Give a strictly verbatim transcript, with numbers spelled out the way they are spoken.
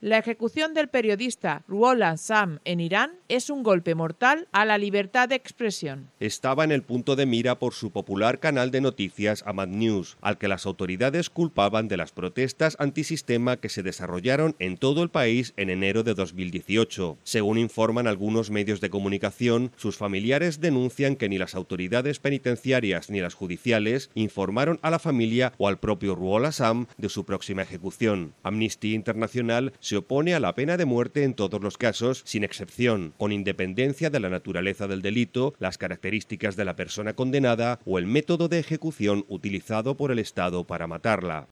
La ejecución del periodista Ruhollah Azzam en Irán es un golpe mortal a la libertad de expresión. Estaba en el punto de mira por su popular canal de noticias Ahmad News, al que las autoridades culpaban de las protestas antisistema que se desarrollaron en todo el país en enero de dos mil dieciocho. Según informan algunos medios de comunicación, sus familiares denuncian que ni las autoridades penitenciarias ni las judiciales informaron a la familia o al propio Ruhollah Azzam de su próxima ejecución. Amnistía Internacional se opone a la pena de muerte en todos los casos, sin excepción, con independencia de la naturaleza del delito, las características de la persona condenada o el método de ejecución utilizado por el Estado para matarla.